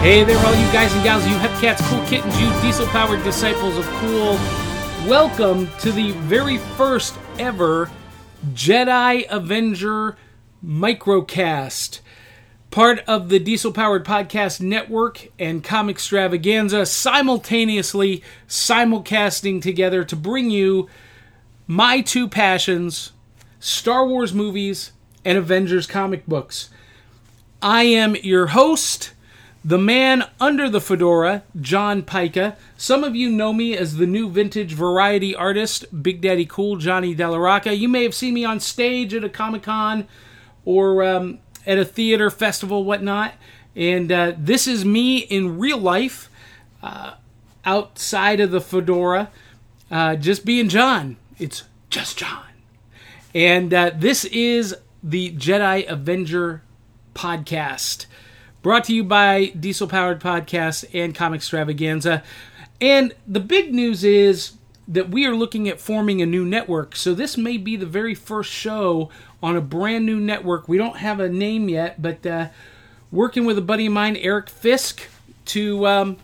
Hey there, all you guys and gals, you Hepcats, cool kittens, you diesel-powered disciples of cool. Welcome to the very first ever Jedi Avenger microcast, part of the Diesel-Powered Podcast Network and Comicstravaganza, simultaneously simulcasting together to bring you my two passions, Star Wars movies and Avengers comic books. I am your host, the man under the fedora, John Pica. Some of you know me as the new vintage variety artist, Big Daddy Cool, Johnny Delarocca. You may have seen me on stage at a Comic-Con or at a theater festival, whatnot. And this is me in real life, outside of the fedora, just being John. It's just John. And this is the Jedi Avenger podcast, brought to you by Diesel Powered Podcast and Comicstravaganza. And the big news is that we are looking at forming a new network. So this may be the very first show on a brand new network. We don't have a name yet, but working with a buddy of mine, Eric Fisk, to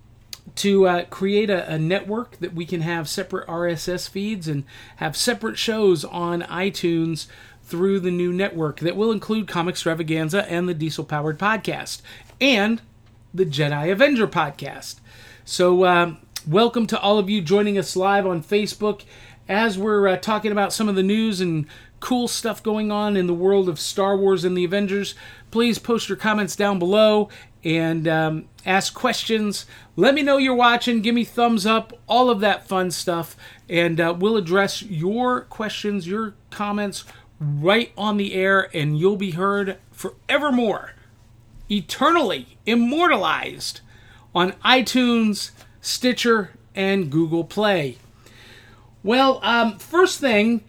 create a network that we can have separate RSS feeds and have separate shows on iTunes through the new network that will include Comicstravaganza and the Diesel Powered Podcast and the Jedi Avenger podcast. So welcome to all of you joining us live on Facebook as we're talking about some of the news and cool stuff going on in the world of Star Wars and the Avengers. Please post your comments down below and ask questions. Let me know you're watching. Give me thumbs up, all of that fun stuff. And we'll address your questions, your comments right on the air, and you'll be heard forevermore, eternally immortalized on iTunes, Stitcher, and Google Play. Well, first thing,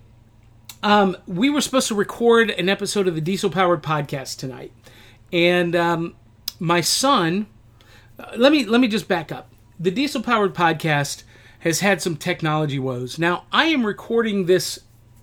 we were supposed to record an episode of the Diesel Powered Podcast tonight, and my son, let me just back up. The Diesel Powered Podcast has had some technology woes. Now, I am recording this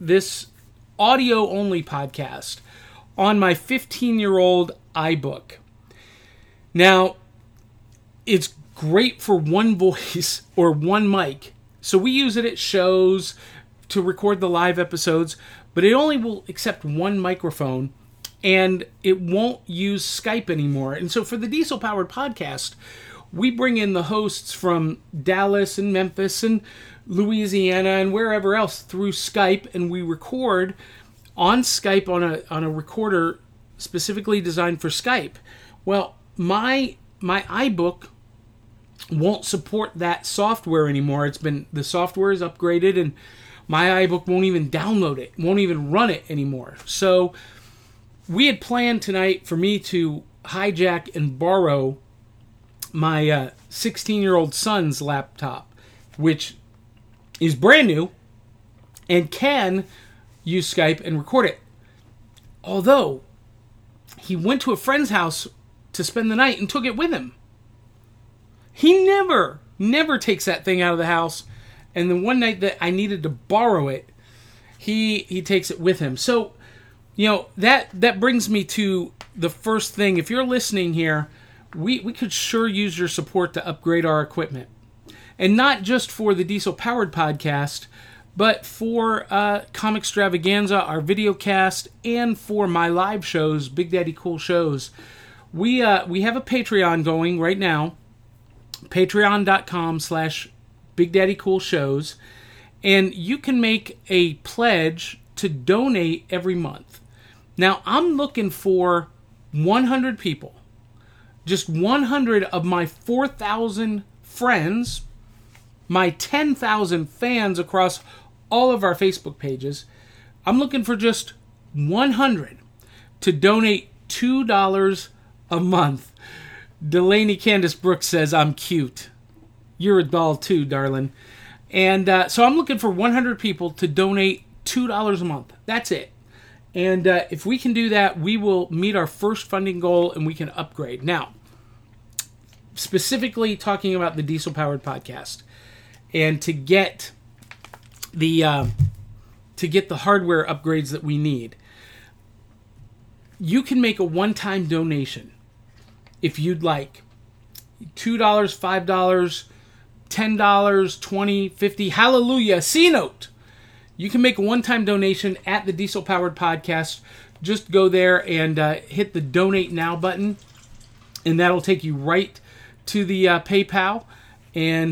audio-only podcast on my 15-year-old iBook. Now, it's great for one voice or one mic. So we use it at shows to record the live episodes, but it only will accept one microphone, and it won't use Skype anymore. And so for the Diesel Powered Podcast, we bring in the hosts from Dallas and Memphis and Louisiana and wherever else through Skype, and we record on Skype on a recorder specifically designed for Skype. Well, my iBook won't support that software anymore. The software is upgraded, and my iBook won't even download it, won't even run it anymore. So we had planned tonight for me to hijack and borrow my 16-year-old son's laptop, which is brand new and can use Skype and record it. Although, he went to a friend's house to spend the night and took it with him. He never takes that thing out of the house. And the one night that I needed to borrow it, he takes it with him. So, that brings me to the first thing. If you're listening here, we could sure use your support to upgrade our equipment. And not just for the Diesel Powered Podcast, but for Comicstravaganza, our video cast, and for my live shows, Big Daddy Cool shows. We have a Patreon going right now, patreon.com/Big Daddy Cool shows, and you can make a pledge to donate every month. Now, I'm looking for 100 people. Just 100 of my 4,000 friends, my 10,000 fans across all of our Facebook pages. I'm looking for just 100 to donate $2 a month. Delaney Candace Brooks says, I'm cute. You're a doll too, darling. And so I'm looking for 100 people to donate $2 a month. That's it. And if we can do that, we will meet our first funding goal and we can upgrade. Now, specifically talking about the Diesel Powered Podcast, and to get the hardware upgrades that we need, you can make a one-time donation if you'd like. $2, $5, $10, $20, $50. Hallelujah. C-Note. You can make a one-time donation at the Diesel Powered Podcast. Just go there and hit the Donate Now button, and that'll take you right to the PayPal. And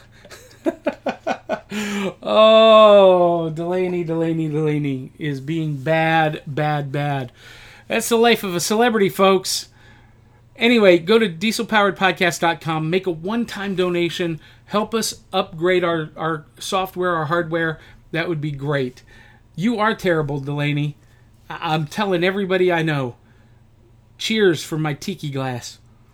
oh, Delaney is being bad. That's the life of a celebrity, folks. Anyway, go to dieselpoweredpodcast.com, make a one-time donation, help us upgrade our software, our hardware. That would be great. You are terrible, Delaney. I'm telling everybody I know. Cheers from my tiki glass.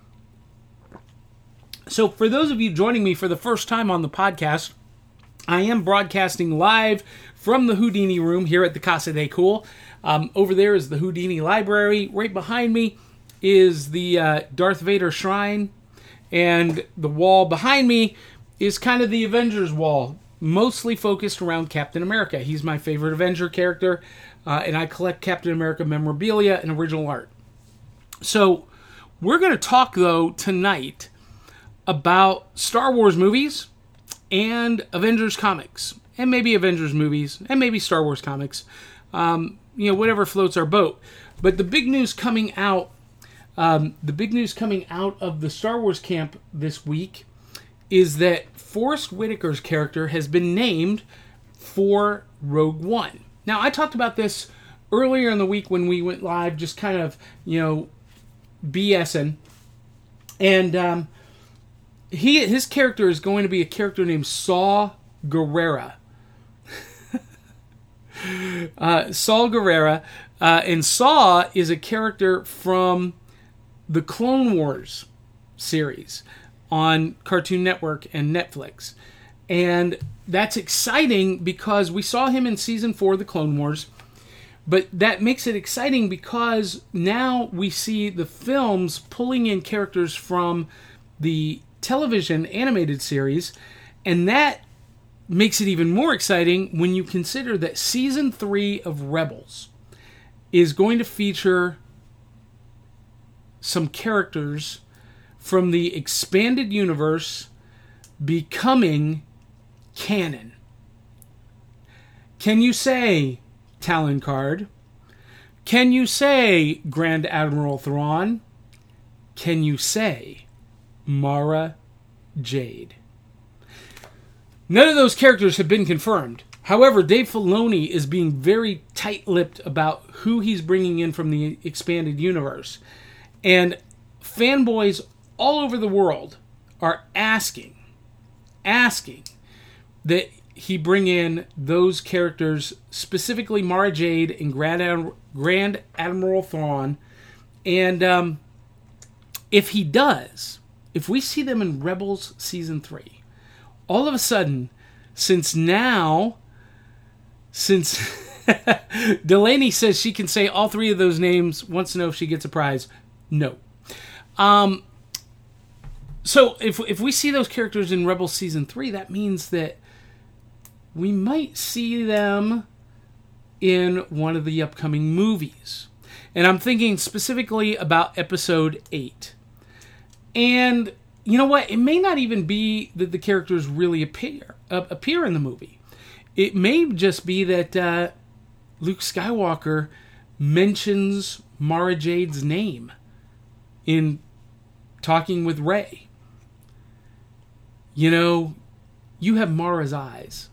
So for those of you joining me for the first time on the podcast, I am broadcasting live from the Houdini room here at the Casa de Cool. Over there is the Houdini Library. Right behind me is the Darth Vader shrine. And the wall behind me is kind of the Avengers wall, mostly focused around Captain America. He's my favorite Avenger character, and I collect Captain America memorabilia and original art. So we're going to talk, though, tonight about Star Wars movies and Avengers comics, and maybe Avengers movies, and maybe Star Wars comics, whatever floats our boat. But the big news coming out of the Star Wars camp this week is that Forrest Whitaker's character has been named for Rogue One. Now, I talked about this earlier in the week when we went live, just kind of, BSing. And his character is going to be a character named Saw Gerrera. Saw Gerrera. And Saw is a character from the Clone Wars series on Cartoon Network and Netflix. And that's exciting because we saw him in Season 4 of the Clone Wars. But that makes it exciting because now we see the films pulling in characters from the television animated series. And that makes it even more exciting when you consider that Season 3 of Rebels is going to feature some characters from the expanded universe becoming canon. Can you say Talon Card? Can you say Grand Admiral Thrawn? Can you say Mara Jade? None of those characters have been confirmed. However, Dave Filoni is being very tight-lipped about who he's bringing in from the expanded universe. And fanboys all over the world are asking that he bring in those characters, specifically Mara Jade and Grand Admiral Thrawn. And if he does, if we see them in Rebels Season 3, all of a sudden, since Delaney says she can say all three of those names, wants to know if she gets a prize. No. So if we see those characters in Rebels Season 3, that means that we might see them in one of the upcoming movies. And I'm thinking specifically about Episode 8. And you know what? It may not even be that the characters really appear in the movie. It may just be that Luke Skywalker mentions Mara Jade's name in talking with Rey. You have Mara's eyes.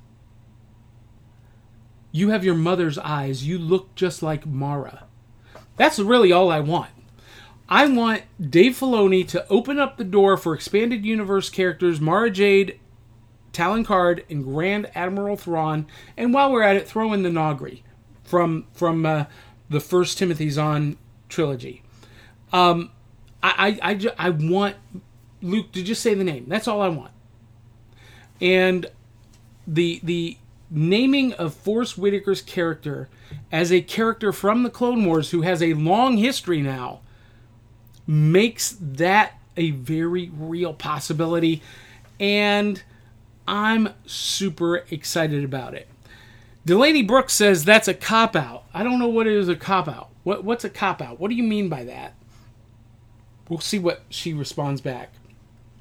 You have your mother's eyes. You look just like Mara. That's really all I want. I want Dave Filoni to open up the door for expanded universe characters Mara Jade, Talon Card, and Grand Admiral Thrawn. And while we're at it, throw in the Nagri from the First Timothy Zahn trilogy. I want Luke to just say the name. That's all I want. And the naming of Forrest Whitaker's character as a character from the Clone Wars who has a long history now makes that a very real possibility. And I'm super excited about it. Delaney Brooks says that's a cop-out. I don't know what is a cop-out. What's a cop-out? What do you mean by that? We'll see what she responds back.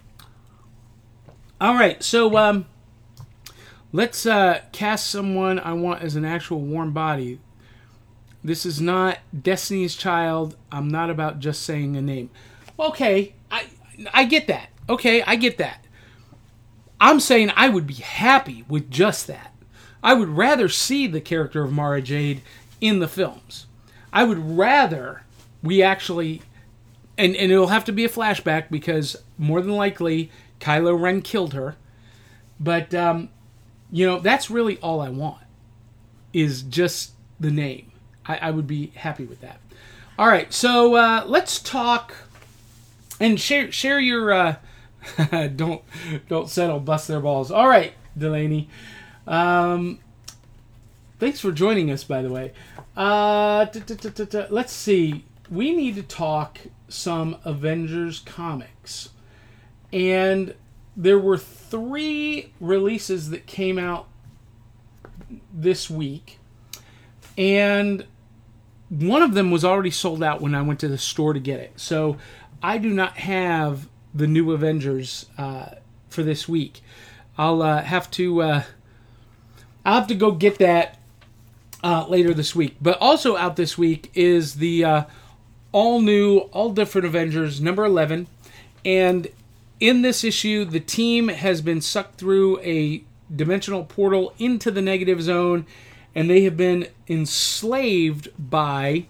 All right, so let's cast someone I want as an actual warm body. This is not Destiny's Child. I'm not about just saying a name. Okay, I get that. Okay, I get that. I'm saying I would be happy with just that. I would rather see the character of Mara Jade in the films. I would rather we actually... And it'll have to be a flashback because more than likely Kylo Ren killed her. But, that's really all I want is just the name. I would be happy with that. All right, so let's talk and share your... don't settle, bust their balls. All right, Delaney. Thanks for joining us, by the way. Let's see. We need to talk some Avengers comics. And there were 3 releases that came out this week. And one of them was already sold out when I went to the store to get it. So I do not have the new Avengers for this week. I'll have to go get that later this week. But also out this week is the all new, all different Avengers number 11. And in this issue, the team has been sucked through a dimensional portal into the negative zone, and they have been enslaved by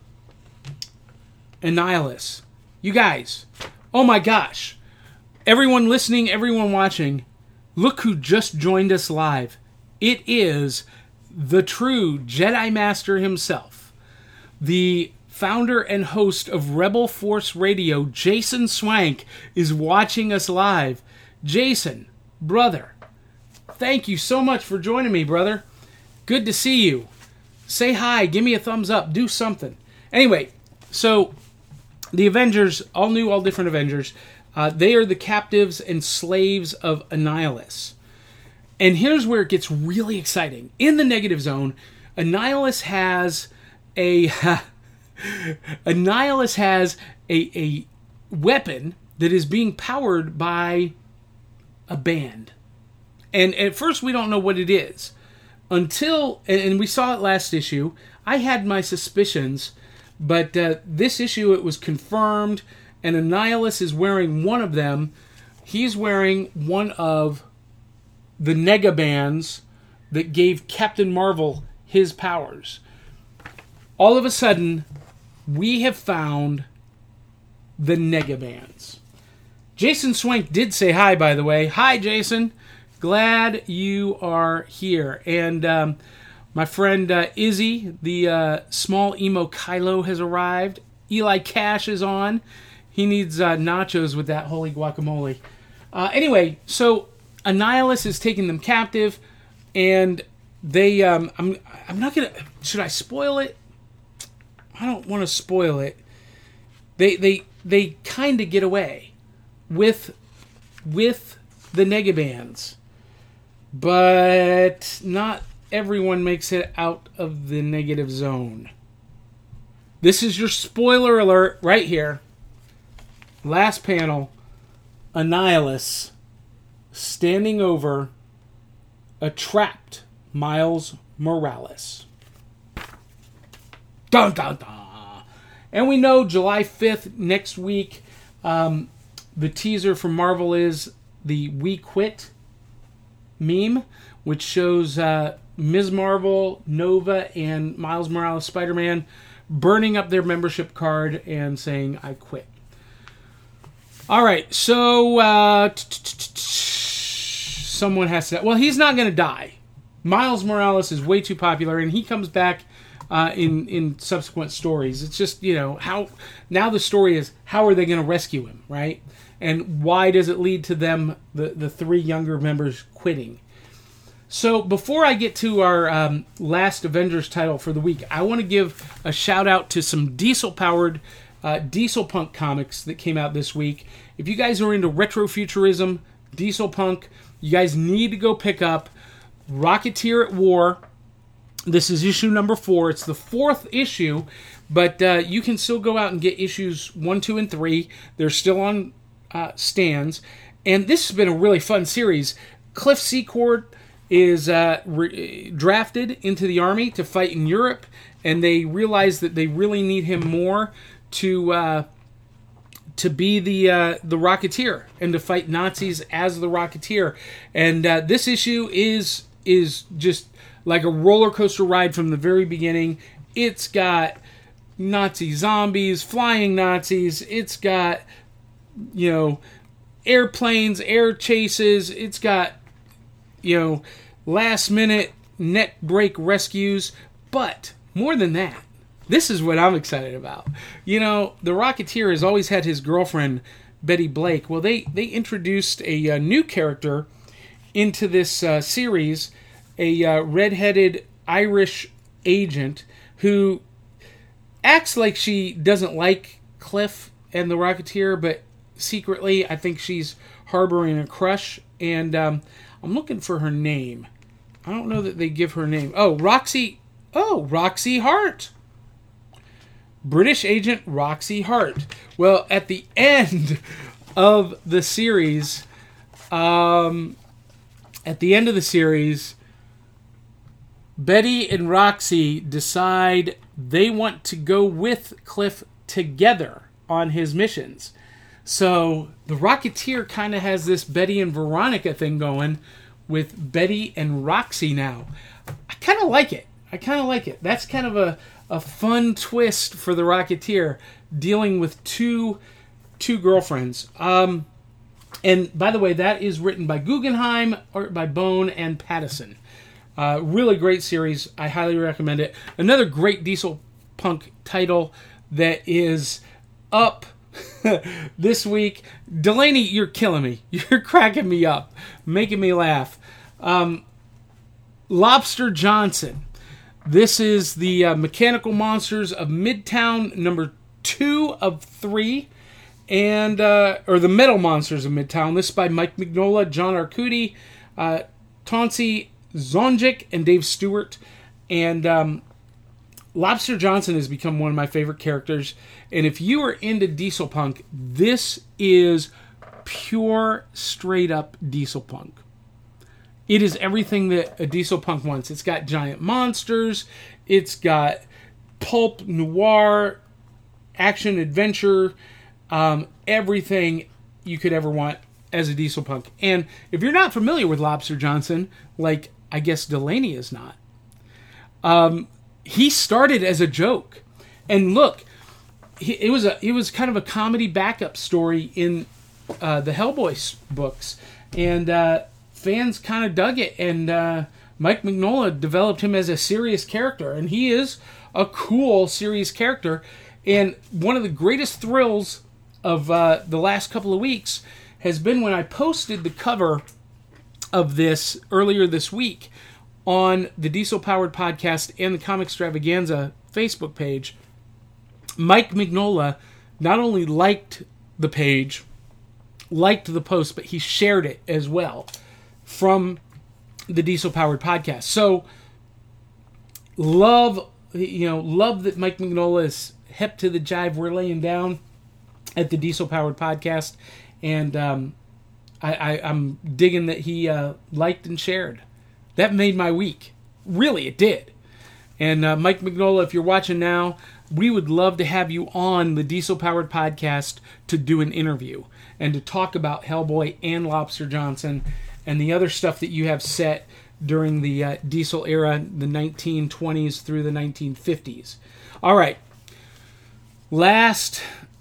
Annihilus. You guys, oh my gosh. Everyone listening, everyone watching, look who just joined us live. It is the true Jedi Master himself, the founder and host of Rebel Force Radio, Jason Swank, is watching us live. Jason, brother, thank you so much for joining me, brother. Good to see you. Say hi, give me a thumbs up, do something. Anyway, so the Avengers, all new, all different Avengers, they are the captives and slaves of Annihilus. And here's where it gets really exciting. In the negative zone, Annihilus has a weapon that is being powered by a band. And at first we don't know what it is. Until, and we saw it last issue, I had my suspicions, but this issue it was confirmed, and Annihilus is wearing one of them. He's wearing one of the Negabands that gave Captain Marvel his powers. All of a sudden, we have found the Negabands. Jason Swank did say hi, by the way. Hi, Jason. Glad you are here. And my friend Izzy, the small emo Kylo, has arrived. Eli Cash is on. He needs nachos with that holy guacamole. Anyway, so Annihilus is taking them captive, and they... I'm not going to... Should I spoil it? I don't want to spoil it. They kind of get away with the Negabands. But not everyone makes it out of the negative zone. This is your spoiler alert right here. Last panel. Annihilus standing over a trapped Miles Morales. Dun, dun, dun. And we know July 5th, next week, the teaser from Marvel is the We Quit meme, which shows Ms. Marvel, Nova, and Miles Morales Spider-Man burning up their membership card and saying, I quit. All right, so someone has to... Well, he's not going to die. Miles Morales is way too popular, and he comes back in subsequent stories. It's just, how... Now the story is, how are they going to rescue him, right? And why does it lead to them, the 3 younger members, quitting? So before I get to our last Avengers title for the week, I want to give a shout out to some diesel-powered Diesel Punk comics that came out this week. If you guys are into retrofuturism, Diesel Punk, you guys need to go pick up Rocketeer at War. This is issue number 4. It's the 4th issue, but you can still go out and get issues 1, 2, and 3. They're still on stands. And this has been a really fun series. Cliff Secord is drafted into the army to fight in Europe, and they realize that they really need him more to be the Rocketeer and to fight Nazis as the Rocketeer. And this issue is just like a roller coaster ride from the very beginning. It's got Nazi zombies, flying Nazis. It's got, airplanes, air chases. It's got, last minute neck break rescues. But more than that, this is what I'm excited about. The Rocketeer has always had his girlfriend, Betty Blake. Well, they introduced a new character into this series, a redheaded Irish agent who acts like she doesn't like Cliff and the Rocketeer, but secretly I think she's harboring a crush. And I'm looking for her name. I don't know that they give her name. Roxy Hart. British agent Roxy Hart. Well, at the end of the series, Betty and Roxy decide they want to go with Cliff together on his missions. So the Rocketeer kind of has this Betty and Veronica thing going with Betty and Roxy now. I kind of like it. That's kind of a fun twist for the Rocketeer, dealing with two girlfriends. And by the way, that is written by Guggenheim, art by Bone and Pattison. Really great series. I highly recommend it. Another great Diesel Punk title that is up this week. Delaney, you're killing me. You're cracking me up, making me laugh. Lobster Johnson. This is the Mechanical Monsters of Midtown, number 2 of 3, and or the Metal Monsters of Midtown. This is by Mike Mignola, John Arcudi, Tansy Zonjic, and Dave Stewart. And Lobster Johnson has become one of my favorite characters. And if you are into Diesel Punk, this is pure, straight up Diesel Punk. It is everything that a Diesel Punk wants. It's got giant monsters. It's got pulp, noir, action, adventure, everything you could ever want as a Diesel Punk. And if you're not familiar with Lobster Johnson, like I guess Delaney is not, he started as a joke. And look, it was kind of a comedy backup story in the Hellboy books. And fans kind of dug it, and Mike Mignola developed him as a serious character, and he is a cool, serious character. And one of the greatest thrills of the last couple of weeks has been when I posted the cover of this earlier this week on the Diesel Powered Podcast and the Comic Extravaganza Facebook page. Mike Mignola not only liked the page, liked the post, but he shared it as well from the Diesel Powered Podcast. So love that Mike Mignola is hip to the jive we're laying down at the Diesel Powered Podcast, and I'm digging that he liked and shared. That made my week. Really, it did. And Mike Mignola, if you're watching now, we would love to have you on the Diesel Powered Podcast to do an interview and to talk about Hellboy and Lobster Johnson and the other stuff that you have set during the Diesel era, the 1920s through the 1950s. All right. Last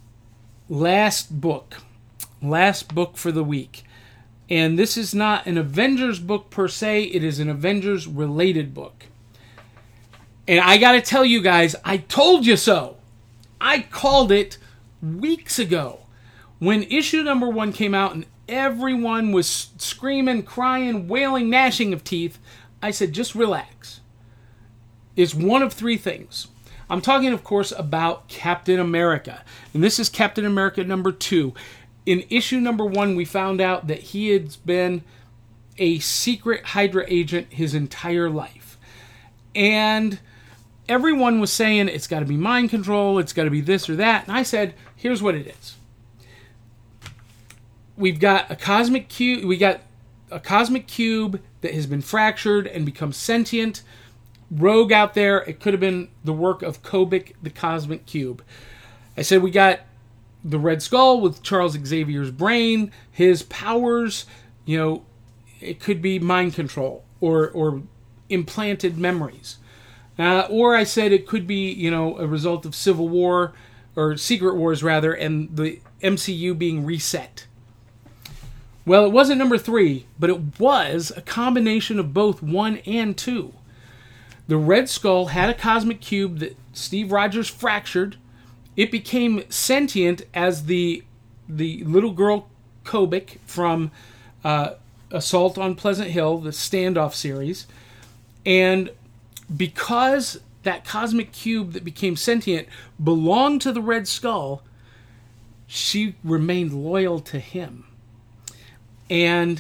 book for the week. And this is not an Avengers book per se. It is an Avengers related book. And I got to tell you guys, I told you so. I called it weeks ago. When issue number 1 came out and everyone was screaming, crying, wailing, gnashing of teeth, I said, just relax. It's one of 3 things. I'm talking, of course, about Captain America. And this is Captain America number 2. In issue number 1, we found out that he has been a secret Hydra agent his entire life. And everyone was saying, it's got to be mind control, it's got to be this or that. And I said, here's what it is. we've got a cosmic cube. We got a cosmic cube that has been fractured and become sentient. Rogue out there. It could have been the work of Kobik, the cosmic cube. I said we got the Red Skull with Charles Xavier's brain, his powers. It could be mind control or implanted memories. Or I said it could be, a result of Civil War or Secret Wars rather, and the MCU being reset. Well, it wasn't number 3, but it was a combination of both 1 and 2. The Red Skull had a cosmic cube that Steve Rogers fractured. It became sentient as the little girl Kobik from Assault on Pleasant Hill, the Standoff series. And because that cosmic cube that became sentient belonged to the Red Skull, she remained loyal to him. And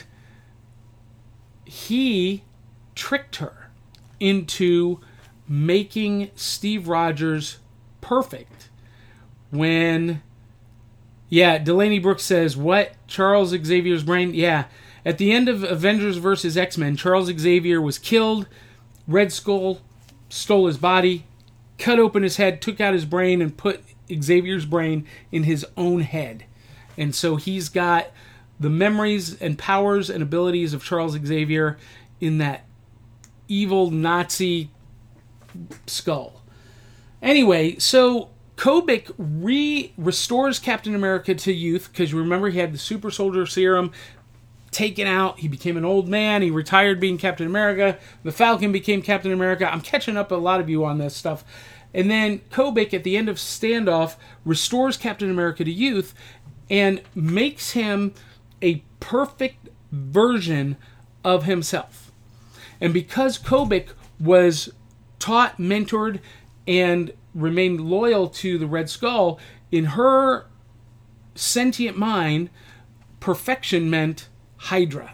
he tricked her into making Steve Rogers perfect. When, Delaney Brooks says, what? Charles Xavier's brain? Yeah. At the end of Avengers vs. X-Men, Charles Xavier was killed. Red Skull stole his body, cut open his head, took out his brain, and put Xavier's brain in his own head. And so he's got the memories and powers and abilities of Charles Xavier in that evil Nazi skull. Anyway, so Kobik restores Captain America to youth, because you remember he had the super soldier serum taken out. He became an old man. He retired being Captain America. The Falcon became Captain America. I'm catching up a lot of you on this stuff. And then Kobik, at the end of Standoff, restores Captain America to youth and makes him a perfect version of himself. And because Kobik was taught, mentored, and remained loyal to the Red Skull, in her sentient mind, perfection meant Hydra.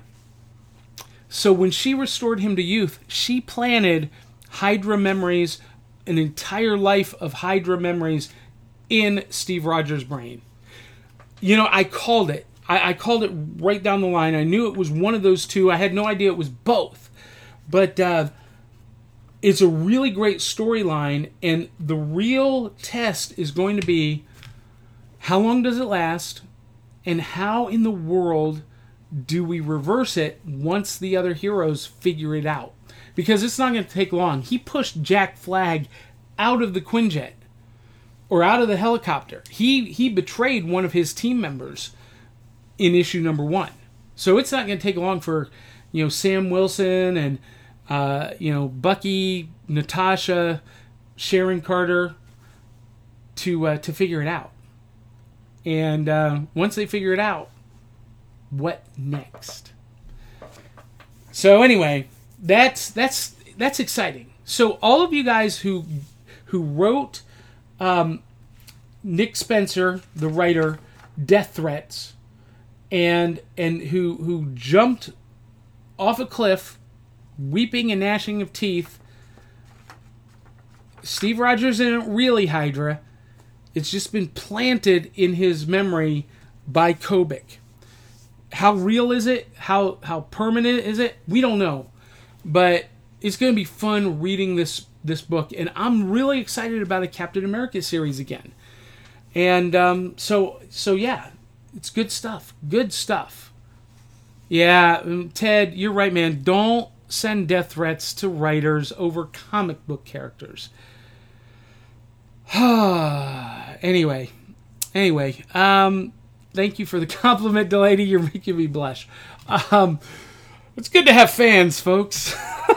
So when she restored him to youth, she planted Hydra memories, an entire life of Hydra memories in Steve Rogers' brain. I called it. I called it right down the line. I knew it was one of those two. I had no idea it was both. But it's a really great storyline, and the real test is going to be, how long does it last, and how in the world do we reverse it once the other heroes figure it out? Because it's not going to take long. He pushed Jack Flag out of the Quinjet, or out of the helicopter. He betrayed one of his team members in issue number 1. So it's not going to take long for, Sam Wilson and, Bucky, Natasha, Sharon Carter to figure it out. And once they figure it out, what next? So anyway, that's exciting. So all of you guys who wrote Nick Spencer, the writer, death threats, and who jumped off a cliff, weeping and gnashing of teeth. Steve Rogers isn't really Hydra. It's just been planted in his memory by Kobik. How real is it? How permanent is it? We don't know. But it's going to be fun reading this book. And I'm really excited about a Captain America series again. And so yeah, it's good stuff. Good stuff. Yeah, Ted, you're right, man. Don't send death threats to writers over comic book characters. Anyway, thank you for the compliment, Delaney. You're making me blush. It's good to have fans, folks.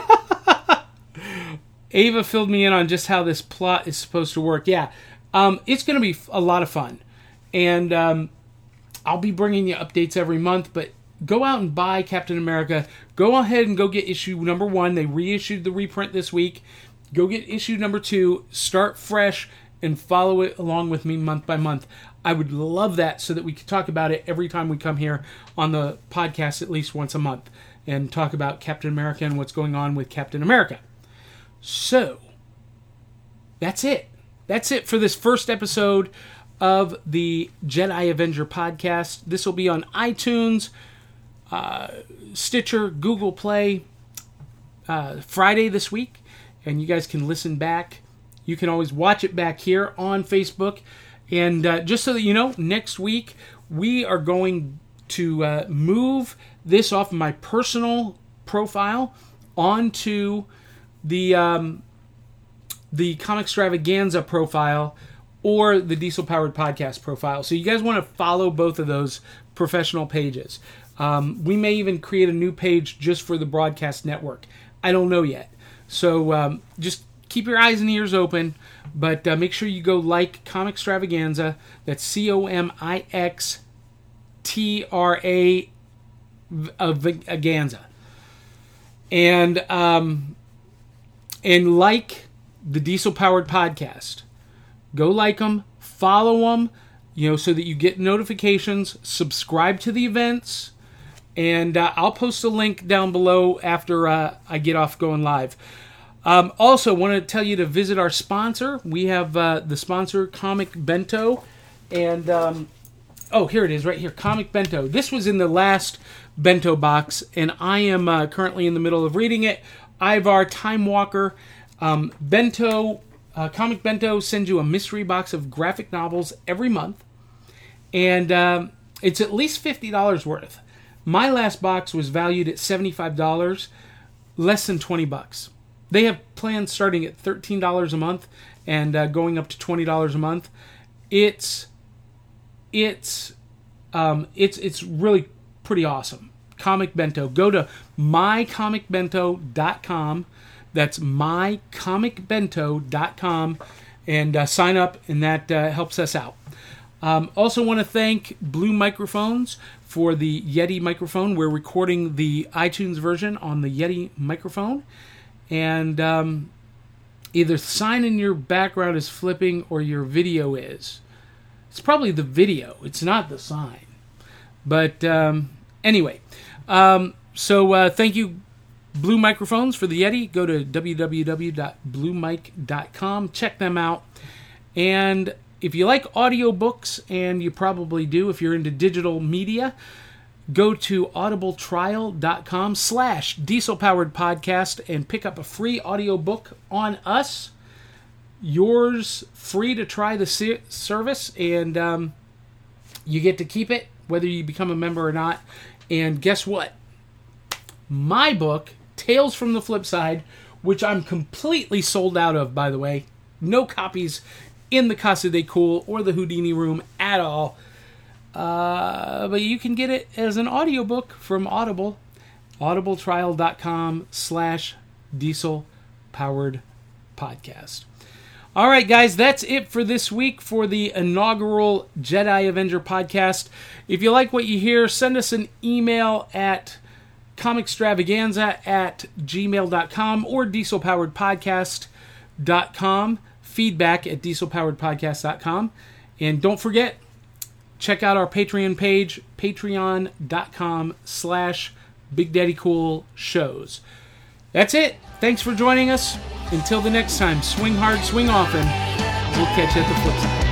Ava filled me in on just how this plot is supposed to work. Yeah, it's going to be a lot of fun. And I'll be bringing you updates every month, but go out and buy Captain America. Go ahead and go get issue number 1. They reissued the reprint this week. Go get issue number 2. Start fresh and follow it along with me month by month. I would love that, so that we could talk about it every time we come here on the podcast at least once a month and talk about Captain America and what's going on with Captain America. So, that's it. That's it for this first episode of the Jedi Avenger podcast. This will be on iTunes, Stitcher, Google Play, Friday this week, and you guys can listen back. You can always watch it back here on Facebook. And just so that you know, next week we are going to move this off of my personal profile onto the Comic Extravaganza profile or the Diesel Powered Podcast profile. So you guys want to follow both of those professional pages. We may even create a new page just for the broadcast network. I don't know yet. So just keep your eyes and ears open, but make sure you go like Comic Extravaganza. That's COMIXTRA and like the Diesel Powered Podcast. Go like them, follow them, so that you get notifications. Subscribe to the events, and I'll post a link down below after I get off going live. Also, want to tell you to visit our sponsor. We have the sponsor, Comic Bento, and here it is, right here, Comic Bento. This was in the last bento box, and I am currently in the middle of reading it. Ivar Time Walker. Comic Bento sends you a mystery box of graphic novels every month, and it's at least $50 worth. My last box was valued at $75, less than $20. They have plans starting at $13 a month and going up to $20 a month. It's really pretty awesome. Comic Bento. Go to mycomicbento.com. That's mycomicbento.com and sign up, and that helps us out. Also want to thank Blue Microphones for the Yeti microphone. We're recording the iTunes version on the Yeti microphone. And either sign in your background is flipping or your video is. It's probably the video. It's not the sign. But anyway, so thank you, Blue Microphones, for the Yeti. Go to www.bluemic.com. Check them out. And if you like audiobooks, and you probably do if you're into digital media, go to audibletrial.com/dieselpoweredpodcast and pick up a free audiobook on us. Yours free to try the service, and you get to keep it whether you become a member or not. And guess what? My book, Tales from the Flip Side, which I'm completely sold out of, by the way. No copies in the Casa de Cool or the Houdini Room at all. But you can get it as an audiobook from Audible. audibletrial.com/diesel-powered-podcast. All right, guys, that's it for this week for the inaugural Jedi Avenger podcast. If you like what you hear, send us an email at comicextravaganza@gmail.com or dieselpoweredpodcast.com. Feedback at dieselpoweredpodcast.com. And don't forget, check out our Patreon page, patreon.com/BigDaddyCoolShows. That's it. Thanks for joining us. Until the next time, swing hard, swing often. We'll catch you at the flip side.